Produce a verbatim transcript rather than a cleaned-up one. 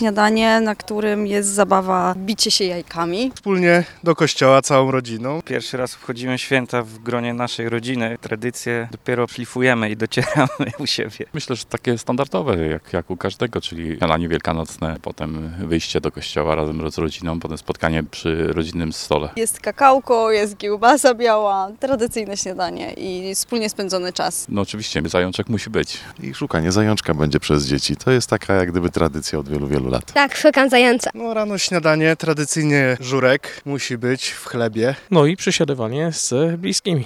Śniadanie, na którym jest zabawa bicie się jajkami. Wspólnie do kościoła całą rodziną. Pierwszy raz wchodzimy w święta w gronie naszej rodziny. Tradycje dopiero szlifujemy i docieramy u siebie. Myślę, że takie standardowe, jak, jak u każdego, czyli śniadanie wielkanocne, potem wyjście do kościoła razem z rodziną, potem spotkanie przy rodzinnym stole. Jest kakałko, jest kiełbasa biała, tradycyjne śniadanie i wspólnie spędzony czas. No oczywiście, zajączek musi być. I szukanie zajączka będzie przez dzieci. To jest taka jak gdyby tradycja od wielu, wielu lat. Tak, szukam zająca. No rano śniadanie, tradycyjnie żurek musi być w chlebie. No i przesiadywanie z bliskimi.